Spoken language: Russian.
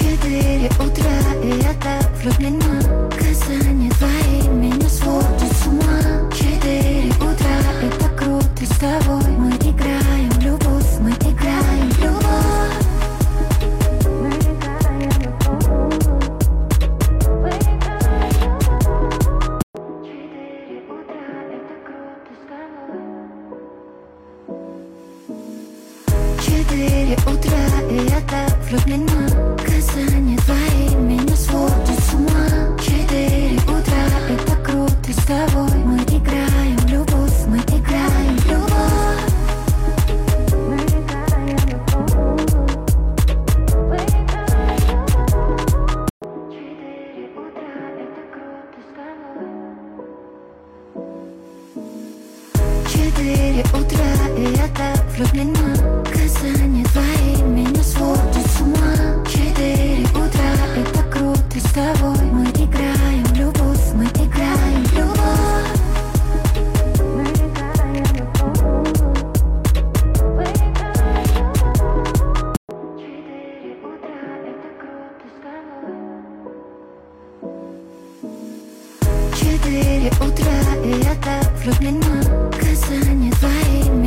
4 утра, и я так влюблена. Касания твои меня сводят с ума. 4 утра, это круто с тобой. Мы играем в любовь, мы играем в любовь. Мы играем в любовь. Мы играем в любовь. 4 утра, это круто с тобой. 4 утра, и я так влюблена. Касания твои меня сводят с ума. 4 утра, это круто с тобой. Мы играем в любовь, мы играем в любовь. Мы играем в любовь. Мы играем в любовь. 4 утра, это круто с тобой. 4 утра, и я так влюблена. Касания твои меня сводят с ума. 4 утра, это круто с тобой. Мы играем в любовь, мы играем в любовь. Мы играем в любовь. Мы играем в любовь. 4 утра, это круто с тобой. 4 утра, и я так влюблена. Касания твои